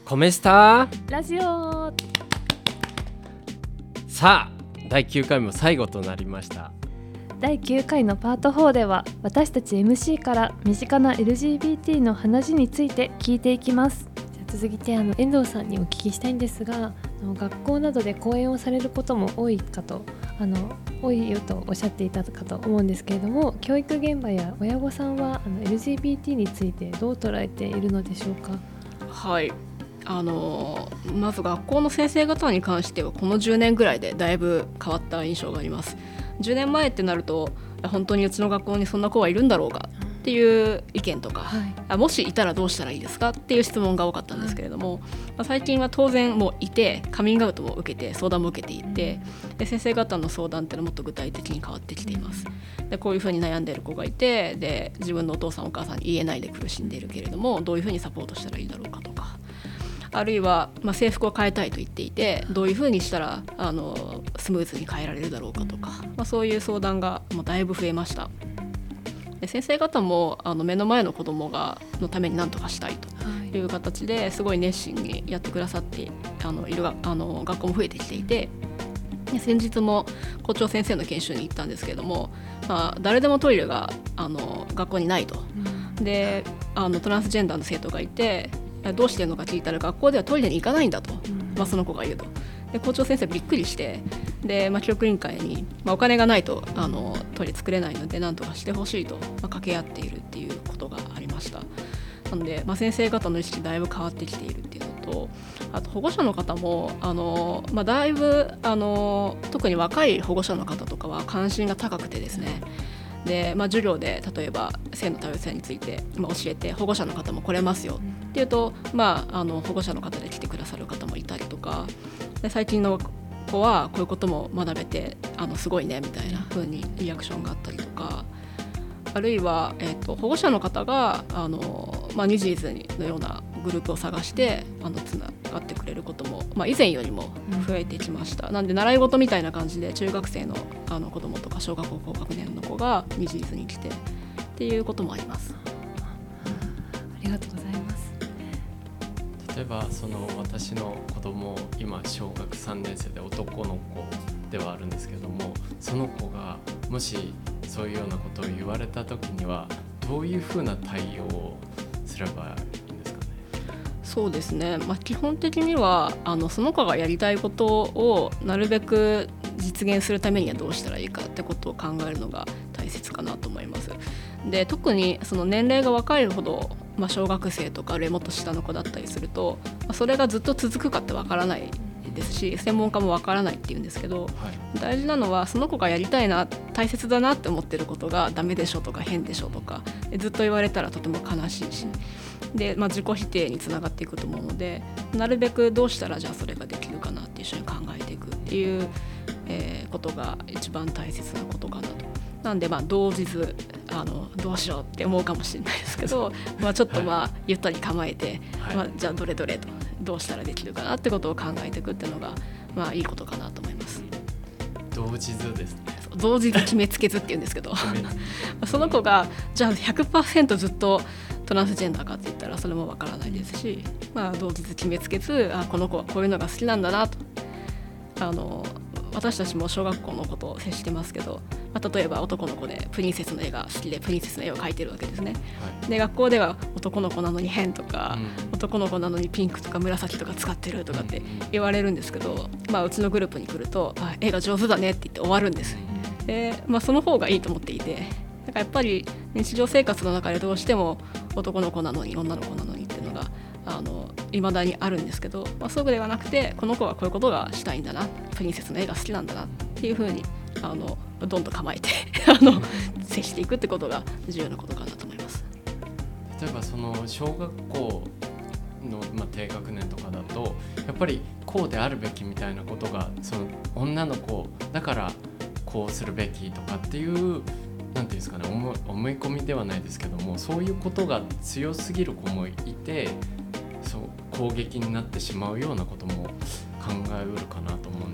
コメスタラジオ。 さあ第9回も最後となりました。 第9回のパート4では私たち MC から身近な LGBT の話について聞いていきます。じゃあ続いて遠藤さんにお聞きしたいんですが、学校などで講演をされることも多いよとおっしゃっていたかと思うんですけれども、教育現場や親御さんはLGBT についてどう捉えているのでしょうか。 はい、まず学校の先生方に関してはこの10年ぐらいでだいぶ変わった印象があります。10年前ってなると本当にうちの学校にそんな子はいるんだろうかっていう意見とか、もしいたらどうしたらいいですかっていう質問が多かったんですけれども、最近は当然もういてカミングアウトも受けて相談も受けていて、で先生方の相談っていうのはもっと具体的に変わってきています。でこういうふうに悩んでいる子がいて、で自分のお父さんお母さんに言えないで苦しんでいるけれどもどういうふうにサポートしたらいいだろうかとか、あるいは、制服を変えたいと言っていてどういうふうにしたらスムーズに変えられるだろうかとか、そういう相談がもうだいぶ増えました。で先生方も目の前の子どものために何とかしたいという形ですごい熱心にやってくださっている学校も増えてきていて、で先日も校長先生の研修に行ったんですけれども、誰でもトイレが学校にないと。でトランスジェンダーの生徒がいてどうしてるのか聞いたら学校ではトイレに行かないんだと、その子が言うと。で校長先生びっくりして、で、教育委員会に、お金がないとトイレ作れないので何とかしてほしいと、掛け合っているっていうことがありました。なので、先生方の意識だいぶ変わってきているっていうのと、あと保護者の方もだいぶ特に若い保護者の方とかは関心が高くてですね、で授業で例えば性の多様性について、教えて保護者の方も来れますよっていうと、保護者の方で来てくださる方もいたりとか、で最近の子はこういうことも学べてすごいねみたいな風にリアクションがあったりとか、あるいは、保護者の方がニジーズのようなグループを探してつながってくれることも、以前よりも増えてきました。なんで習い事みたいな感じで中学生の子どもとか小学校高学年の子がニジーズに来てっていうこともあります。 ありがとうございます。 例えば私の子供今小学3年生で男の子ではあるんですけども、その子がもしそういうようなことを言われた時にはどういうふうな対応をすればいいんですかね。 そうですね、基本的にはその子がやりたいことをなるべく実現するためにはどうしたらいいかってことを考えるのが大切かなと思います。で特にその年齢が若いほど、小学生とかあるいはもっと下の子だったりすると、それがずっと続くかってわからないですし、専門家もわからないっていうんですけど、大事なのはその子がやりたいな、大切だなって思ってることがダメでしょとか変でしょとかずっと言われたらとても悲しいし、で、自己否定につながっていくと思うので、なるべくどうしたらじゃあそれができるかなって一緒に考えていくっていう、ことが一番大切なことかなと。なんで動じずどうしようって思うかもしれないですけど、ちょっとゆったり構えて、じゃあどれどれとどうしたらできるかなってことを考えていくっていうのが、いいことかなと思います。 動じずですね。 動じず決めつけずっていうんですけどその子がじゃあ 100% ずっとトランスジェンダーかって言ったらそれもわからないですし、動じず決めつけず、この子はこういうのが好きなんだなと。私たちも小学校のことを接してますけど、例えば男の子でプリンセスの絵が好きでプリンセスの絵を描いてるわけですね。で学校では男の子なのに変とか、男の子なのにピンクとか紫とか使ってるとかって言われるんですけど、うちのグループに来ると絵が上手だねって言って終わるんです。で、その方がいいと思っていて、だからやっぱり日常生活の中でどうしても男の子なのに女の子なのにっていうのが未だにあるんですけど、そうではなくてこの子はこういうことがしたいんだな、プリンセスの絵が好きなんだなっていう風にどんどん構えて接していくってことが重要なことかなと思います。 例えば小学校の、低学年とかだとやっぱりこうであるべきみたいなことが女の子だからこうするべきとかっていうなんていうんですかね、思い込みではないですけども、そういうことが強すぎる子もいて、攻撃になってしまうようなことも考えうるかなと思うんですけども、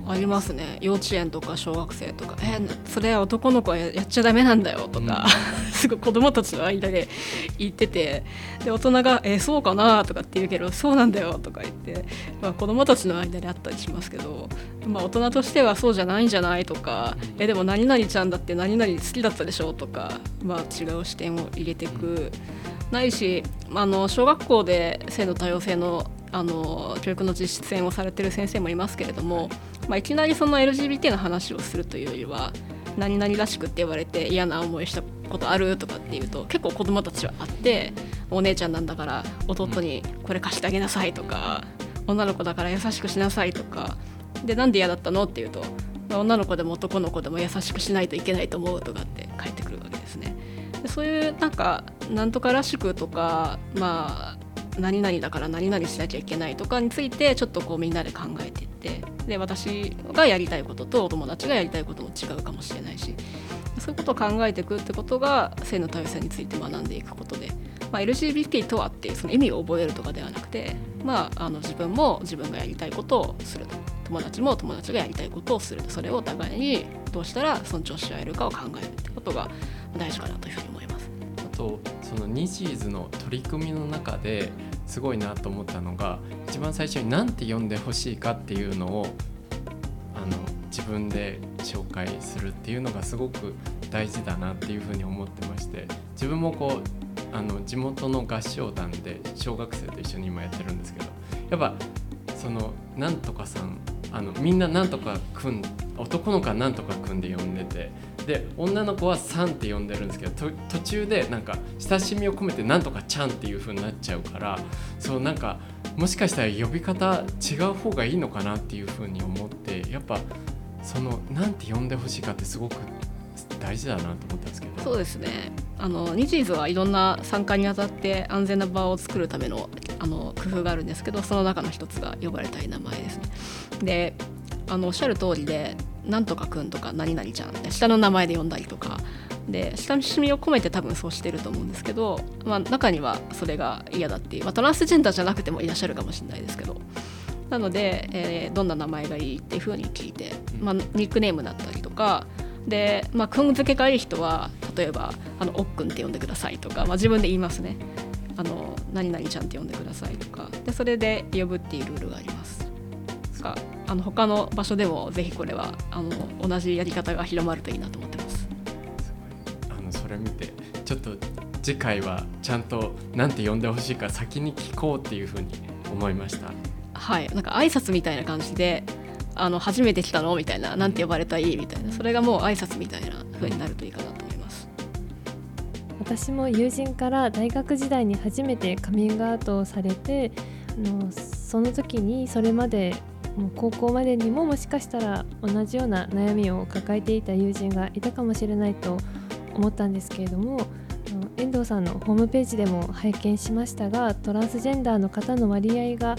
ありますね。幼稚園とか小学生とかそれは男の子はやっちゃダメなんだよとか、すごい子供たちの間で言ってて、で大人がそうかなとかって言うけどそうなんだよとか言って、子供たちの間であったりしますけど、大人としてはそうじゃないんじゃないとか、でも何々ちゃんだって何々好きだったでしょとか、違う視点を入れていくないし、小学校で性の多様性の教育の実践をされている先生もいますけれども、いきなりその LGBT の話をするというよりは、何々らしくって言われて嫌な思いしたことあるとかっていうと、結構子どもたちはあって、お姉ちゃんなんだから弟にこれ貸してあげなさいとか、女の子だから優しくしなさいとかで、なんで嫌だったのっていうと、女の子でも男の子でも優しくしないといけないと思うとかって返ってくるわけですね。でそういうなんとからしくとか、何々だから何々しなきゃいけないとかについてちょっとみんなで考えていって、で私がやりたいこととお友達がやりたいことも違うかもしれないし、そういうことを考えていくってことが性の多様性について学んでいくことで、LGBT とはっていうその意味を覚えるとかではなくて、自分も自分がやりたいことをすると、友達も友達がやりたいことをすると、それをお互いにどうしたら尊重し合えるかを考えるってことが大事かなというふうに思います。 あとそのニジーズの取り組みの中ですごいなと思ったのが、一番最初に何て呼んでほしいかっていうのを自分で紹介するっていうのがすごく大事だなっていうふうに思ってまして、自分も地元の合唱団で小学生と一緒に今やってるんですけど、やっぱそのなんとかさんみんななんとかくん、男の子はなんとかくんで呼んでて、で女の子はさんって呼んでるんですけど、途中で親しみを込めてなんとかちゃんっていう風になっちゃうから、そうもしかしたら呼び方違う方がいいのかなっていう風に思って、やっぱそのなんて呼んでほしいかってすごく大事だなと思ったんですけど。 そうですね、ニジーズはいろんな参加にあたって安全な場を作るための工夫があるんですけど、その中の一つが呼ばれたい名前ですね。でおっしゃる通りで、なんとかくんとか何々ちゃんって下の名前で呼んだりとかで、親しみを込めて多分そうしてると思うんですけど、中にはそれが嫌だっていう、トランスジェンダーじゃなくてもいらっしゃるかもしれないですけど、なので、どんな名前がいいっていう風に聞いて、ニックネームだったりとかで、くん付けがいい人は例えばおっくんって呼んでくださいとか、自分で言いますね。何々ちゃんって呼んでくださいとかで、それで呼ぶっていうルールがあります。他の場所でもぜひこれは同じやり方が広まるといいなと思ってます。 それ見てちょっと次回はちゃんとなんて呼んでほしいか先に聞こうっていうふうに思いました。 はい、挨拶みたいな感じで初めて来たのみたいな、なんて呼ばれたいみたいな、それがもう挨拶みたいな風になるといいかなと思います。 私も友人から大学時代に初めてカミングアウトをされて、その時にそれまでもう高校までにももしかしたら同じような悩みを抱えていた友人がいたかもしれないと思ったんですけれども、遠藤さんのホームページでも拝見しましたが、トランスジェンダーの方の割合が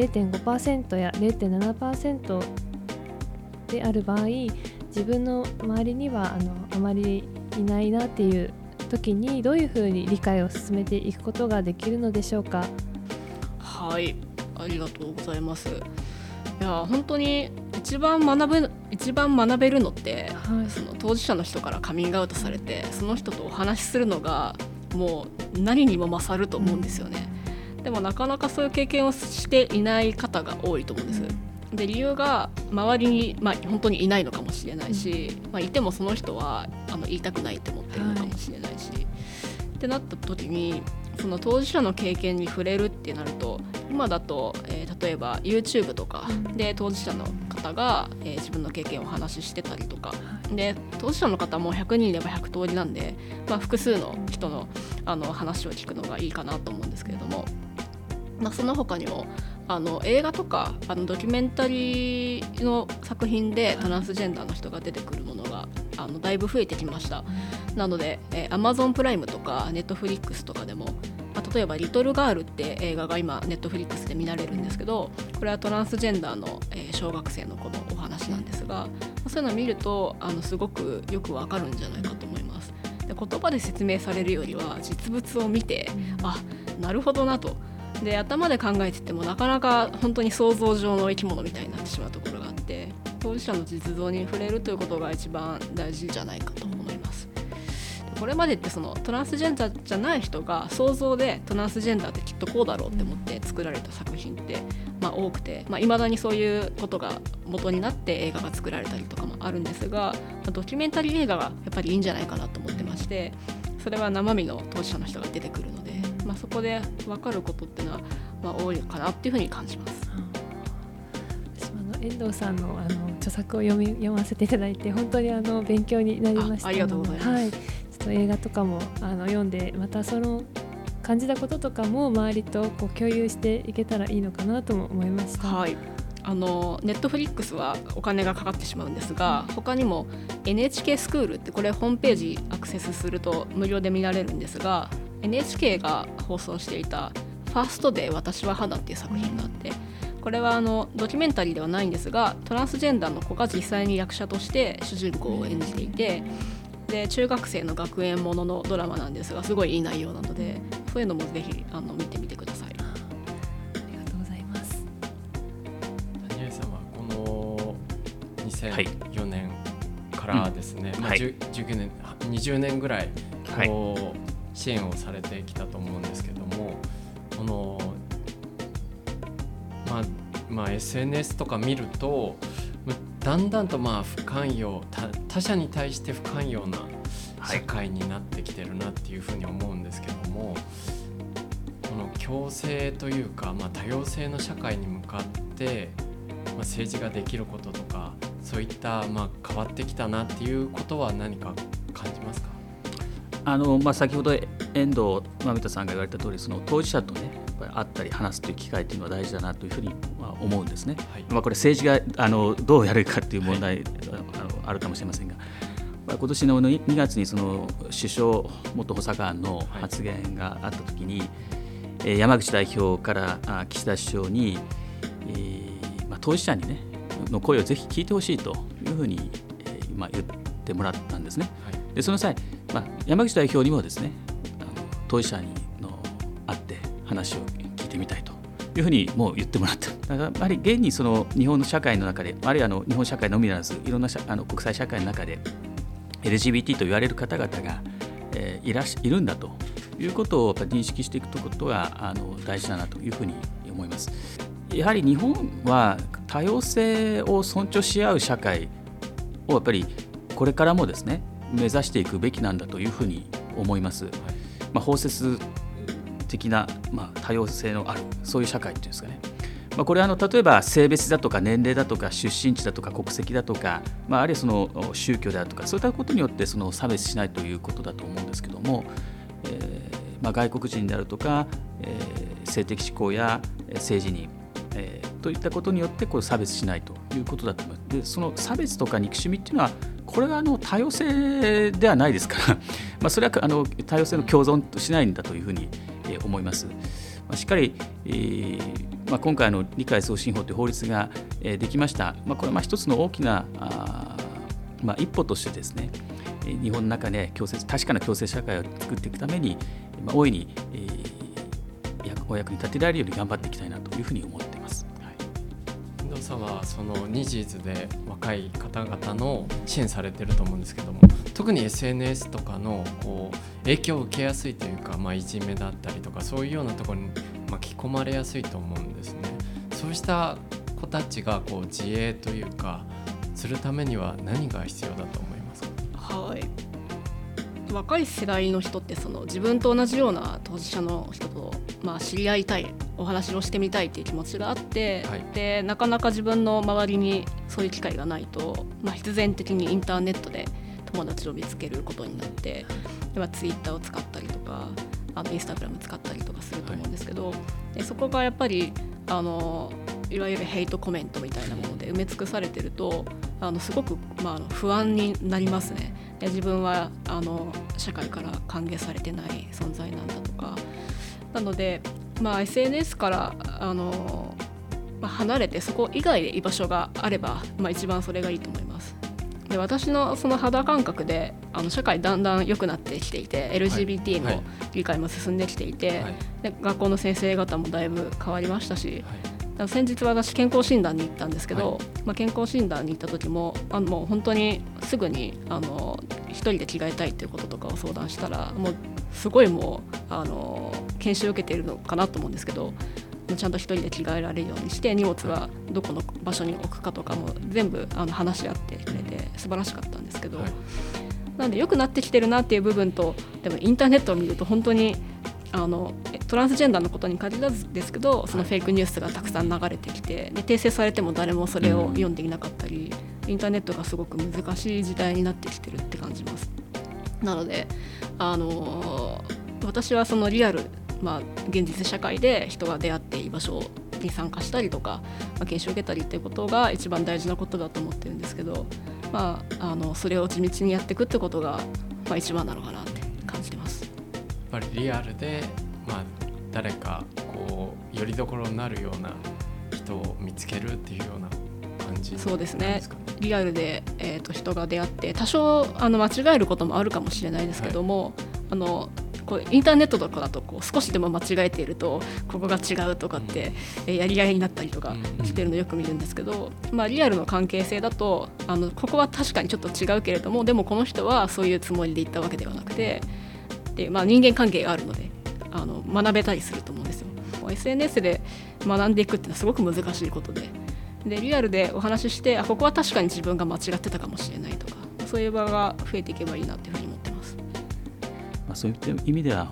0.5% や 0.7% である場合、自分の周りにはあまりいないなっていう時にどういうふうに理解を進めていくことができるのでしょうか。 はい、ありがとうございます。いや本当に一番学べるのって、その当事者の人からカミングアウトされてその人とお話しするのがもう何にも勝ると思うんですよね。でもなかなかそういう経験をしていない方が多いと思うんです。で理由が周りに、本当にいないのかもしれないし、いてもその人は言いたくないって思ってるのかもしれないし、ってなった時にその当事者の経験に触れるってなると、今だと、例えば YouTube とかで当事者の方が、自分の経験をお話ししてたりとかで、当事者の方も100人いれば100通りなんで、複数の人の、話を聞くのがいいかなと思うんですけれども、その他にも映画とかドキュメンタリーの作品でトランスジェンダーの人が出てくるものがだいぶ増えてきました。なので、Amazon プライムとか Netflix とかでも、例えばリトルガールって映画が今 Netflix で見られるんですけど、これはトランスジェンダーの、小学生の子のお話なんですが、そういうのを見るとすごくよくわかるんじゃないかと思います。で言葉で説明されるよりは実物を見て、なるほどなと。で頭で考えててもなかなか本当に想像上の生き物みたいになってしまうところがあって、 当事者の実像に触れるということが一番大事じゃないかと思います。これまでってそのトランスジェンダーじゃない人が想像でトランスジェンダーってきっとこうだろうって思って作られた作品って多くて、未だにそういうことが元になって映画が作られたりとかもあるんですが、ドキュメンタリー映画がやっぱりいいんじゃないかなと思ってまして、それは生身の当事者の人が出てくるので、そこで分かることっていうのは多いかなっていうふうに感じます。 私も遠藤さんの著作を読ませていただいて本当に勉強になりました。 ありがとうございます、 はい、ちょっと映画とかも読んで、またその感じたこととかも周りとこう共有していけたらいいのかなとも思いました。 はい、ネットフリックスはお金がかかってしまうんですが、他にも NHK スクールってこれホームページアクセスすると無料で見られるんですが、 NHK が放送していたファーストで私は花っていう作品があって、これはドキュメンタリーではないんですが、トランスジェンダーの子が実際に役者として主人公を演じていて、で中学生の学園もののドラマなんですが、すごいいい内容なので、そういうのもぜひ見てみてください。 ありがとうございます。 谷合さんはこの2004年からですね、19年20年ぐらいこう支援をされてきたと思うんですけども、このSNS とか見るとだんだんと不寛容、他者に対して不寛容な社会になってきてるなっていうふうに思うんですけども、この共生というか、多様性の社会に向かって、政治ができることとかそういった、変わってきたなっていうことは何か感じますか？ 先ほど遠藤真美田さんが言われた通り、その当事者とねやっぱり会ったり話すという機会というのは大事だなというふうに思うんですね。これ政治がどうやるかという問題、あるかもしれませんが、今年の2月にその首相元補佐官の発言があったときに、山口代表から岸田首相に、当事者に、ね、の声をぜひ聞いてほしいというふうに、言ってもらったんですね。でその際、山口代表にもですね、当事者に会って話を聞いてみたいというふうにもう言ってもらった。だからやっぱり現にその日本の社会の中で、あるいは日本社会のみならずいろんな国際社会の中で LGBT と言われる方々が、いるんだということをやっぱり認識していくことが大事だなというふうに思います。やはり日本は多様性を尊重し合う社会をやっぱりこれからもですね目指していくべきなんだというふうに思います。包摂的な、多様性のあるそういう社会っていうんですかね。これは例えば性別だとか年齢だとか出身地だとか国籍だとか、あるいはその宗教であるとかそういったことによってその差別しないということだと思うんですけども、外国人であるとか、性的指向や性自認、といったことによってこれ差別しないということだと思います。でその差別とか憎しみっていうのはこれは多様性ではないですからそれは多様性の共存としないんだというふうに思います。しっかり、今回の理解増進法という法律ができました。これは一つの大きな一歩としてですね、日本の中で確かな共生社会を作っていくために大いにお役に立てられるように頑張っていきたいなというふうに思っています。 遠藤さんはそのニジーズで若い方々の支援されてると思うんですけども、特に SNS とかの影響を受けやすいというか、いじめだったりとかそういうようなところに巻き込まれやすいと思うんですね。そうした子たちが自衛というかするためには何が必要だと思いますか？ はい、若い世代の人って自分と同じような当事者の人と、知り合いたい、お話をしてみたいという気持ちがあって、でなかなか自分の周りにそういう機会がないと、必然的にインターネットで友達を見つけることになって、ツイッターを使ったりとかインスタグラム使ったりとかすると思うんですけど、でそこがやっぱりいわゆるヘイトコメントみたいなもので埋め尽くされてるとすごく、不安になりますね。で自分は社会から歓迎されてない存在なんだとか、なので、SNS から離れてそこ以外で居場所があれば、一番それがいいと思います。で私のその肌感覚で社会だんだん良くなってきていて LGBT の理解も進んできていて、で学校の先生方もだいぶ変わりましたし、 先日私健康診断に行ったんですけど、健康診断に行った時ももう本当にすぐに一人で着替えたいということとかを相談したら、もうすごいもう研修を受けているのかなと思うんですけど、ちゃんと一人で着替えられるようにして荷物がどこの場所に置くかとかも全部話し合ってくれて素晴らしかったんですけど、なんで良くなってきてるなっていう部分と、でもインターネットを見ると本当にトランスジェンダーのことに限らずですけど、そのフェイクニュースがたくさん流れてきて、で訂正されても誰もそれを読んでいなかったり、インターネットがすごく難しい時代になってきてるって感じます。なので私はそのリアル、現実社会で人が出会って居場所に参加したりとか、研修を受けたりっていうことが一番大事なことだと思ってるんですけど、それを地道にやっていくってことが、一番なのかなって感じてます。 やっぱりリアルで、誰かこうよりどころになるような人を見つけるっていうような感じなんですかね。 そうですね。リアルで、人が出会って多少間違えることもあるかもしれないですけども、こうインターネットとかだとこう少しでも間違えているとここが違うとかってやり合いになったりとかしてるのよく見るんですけど、リアルの関係性だとここは確かにちょっと違うけれども、でもこの人はそういうつもりで言ったわけではなくて、で、人間関係があるので学べたりすると思うんですよ。SNS で学んでいくっていうのはすごく難しいことで、リアルでお話しして、ここは確かに自分が間違ってたかもしれないとか、そういう場が増えていけばいいなというふうに思ってます。 そういった意味では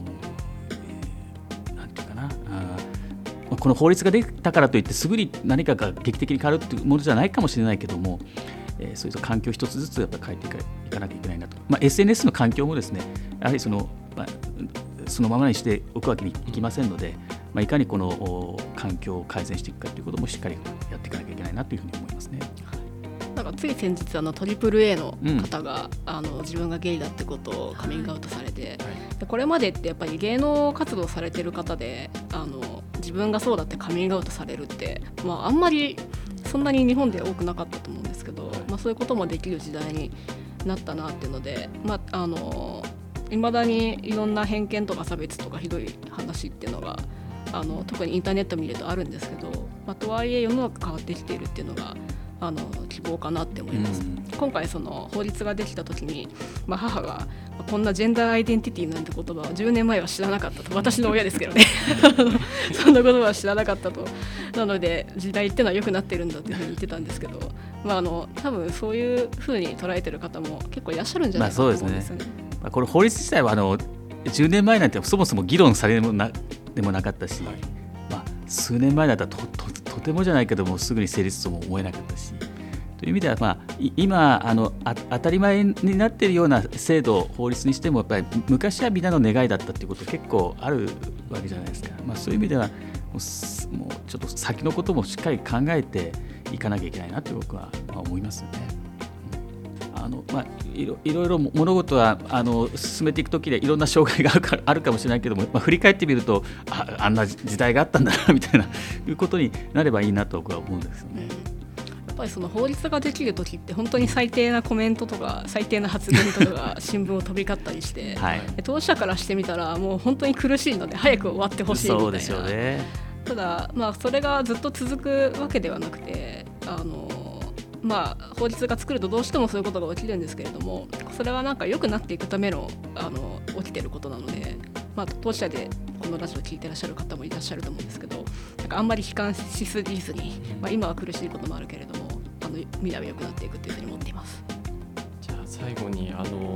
なんていうかな、この法律ができたからといってすぐに何かが劇的に変わるというものじゃないかもしれないけども、そういう環境一つずつやっぱり変えていかなきゃいけないなと。SNS の環境もですね、やはりそのままにしておくわけにいきませんので、いかにこの環境を改善していくかということもしっかりやっていかなきゃいけないなというふうに思いますね。 なんかつい先日AAA の方が、自分がゲイだってことをカミングアウトされて、でこれまでってやっぱり芸能活動されてる方で自分がそうだってカミングアウトされるって、あんまりそんなに日本で多くなかったと思うんですけど、そういうこともできる時代になったなっていうので、未だにいろんな偏見とか差別とかひどい話っていうのが特にインターネット見るとあるんですけど、とはいえ世の中変わってきているっていうのが希望かなって思います。今回その法律ができた時に、母がこんなジェンダーアイデンティティなんて言葉を10年前は知らなかったと、私の親ですけどねそんな言葉は知らなかったと。なので時代ってのは良くなってるんだっていうふうに言ってたんですけど、多分そういうふうに捉えてる方も結構いらっしゃるんじゃないかと思うんですよね。 これ法律自体は10年前なんてそもそも議論されるものでもなかったし、数年前だったら とてもじゃないけどもすぐに成立とも思えなかったし、という意味では、今当たり前になっているような制度法律にしてもやっぱり昔はみんなの願いだったっていうこと結構あるわけじゃないですか。そういう意味ではもうちょっと先のこともしっかり考えていかなきゃいけないなって僕は思いますよね。いろいろ物事は進めていくときでいろんな障害があるかもしれないけども、振り返ってみるとあんな時代があったんだなみたいないうことになればいいなと僕は思うんですよね。 やっぱりその法律ができるときって本当に最低なコメントとか最低な発言とかが新聞を飛び交ったりして、当事者からしてみたらもう本当に苦しいので早く終わってほしいみたいな。そうですよね。ただ、それがずっと続くわけではなくて法律が作るとどうしてもそういうことが起きるんですけれども、それはなんか良くなっていくための起きてることなので、当事者でこのラジオを聞いてらっしゃる方もいらっしゃると思うんですけど、なんかあんまり悲観しすぎずに、今は苦しいこともあるけれども未来は良くなっていくというふうに思っています。 じゃあ最後に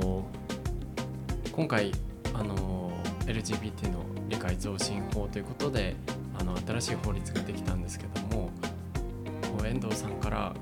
今回LGBT の理解増進法ということで新しい法律ができたんですけども、遠藤さんから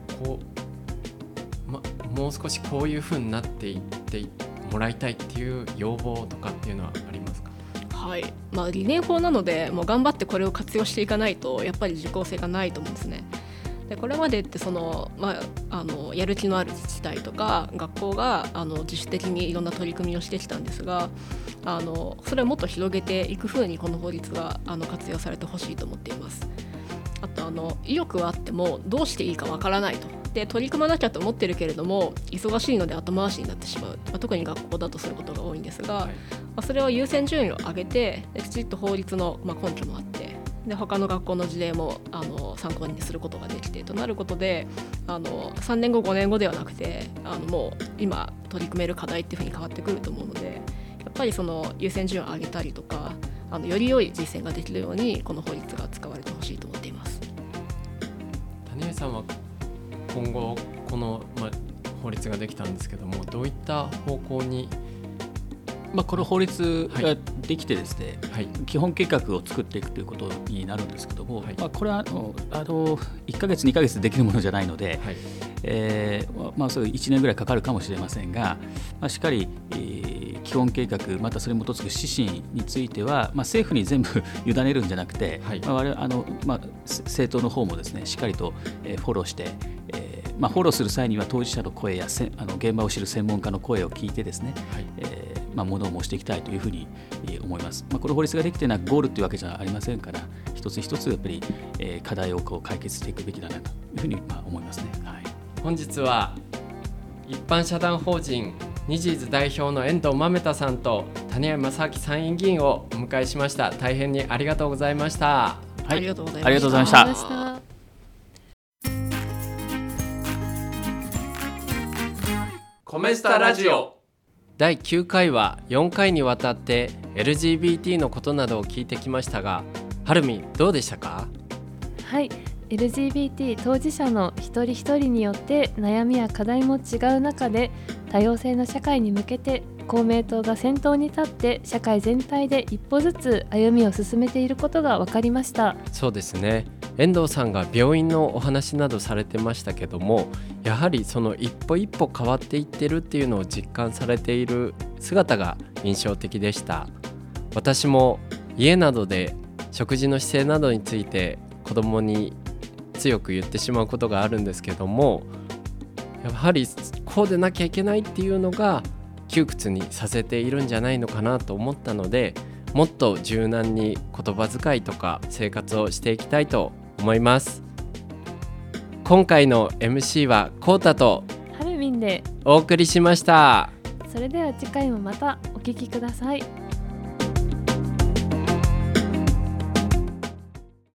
もう少しこういう風になっていってもらいたいっていう要望とかっていうのはありますか？ はい、理念法なのでもう頑張ってこれを活用していかないとやっぱり実効性がないと思うんですね。でこれまでってやる気のある自治体とか学校が自主的にいろんな取り組みをしてきたんですが、それをもっと広げていく風にこの法律が活用されてほしいと思っています。あと意欲はあってもどうしていいかわからないと。で取り組まなきゃと思ってるけれども忙しいので後回しになってしまう、特に学校だとそういうことが多いんですが、それを優先順位を上げてきちっと法律の根拠もあってで他の学校の事例も参考にすることができてとなることで3年後5年後ではなくてもう今取り組める課題っていうふうに変わってくると思うので、やっぱりその優先順位を上げたりとかより良い実践ができるようにこの法律が使われてほしいと思っています。 谷江さんは今後この、法律ができたんですけども、どういった方向にこの法律ができてですね、 はい、 基本計画を作っていくということになるんですけども、 はい、 これは1ヶ月2ヶ月でできるものじゃないので、はい、そういう1年ぐらいかかるかもしれませんが、しっかり、基本計画またそれに基づく指針については、政府に全部委ねるんじゃなくて、はい、我々政党の方もですねしっかりと、フォローして、フォローする際には当事者の声や現場を知る専門家の声を聞いてですね、はいものを申していきたいというふうに思います。この法律ができているのはゴールというわけじゃありませんから、一つ一つやっぱり課題を解決していくべきだなというふうに思いますね。はい、 本日は一般社団法人ニジーズ代表の遠藤豆太さんと谷江正明参院議員をお迎えしました。大変にありがとうございました。 はい、ありがとうございました。 ありがとうございました。 コメスタラジオ第9回は4回にわたって LGBT のことなどを聞いてきましたが、はるみどうでしたか？ はい、LGBT 当事者の一人一人によって悩みや課題も違う中で、多様性の社会に向けて公明党が先頭に立って社会全体で一歩ずつ歩みを進めていることが分かりました。 そうですね、遠藤さんが病院のお話などされてましたけども、やはりその一歩一歩変わっていってるっていうのを実感されている姿が印象的でした。私も家などで食事の姿勢などについて子供に強く言ってしまうことがあるんですけども、やはりこうでなきゃいけないっていうのが窮屈にさせているんじゃないのかなと思ったので、もっと柔軟に言葉遣いとか生活をしていきたいと思います。今回の MC はコウタとはるみんでお送りしました。 それでは次回もまたお聞きください。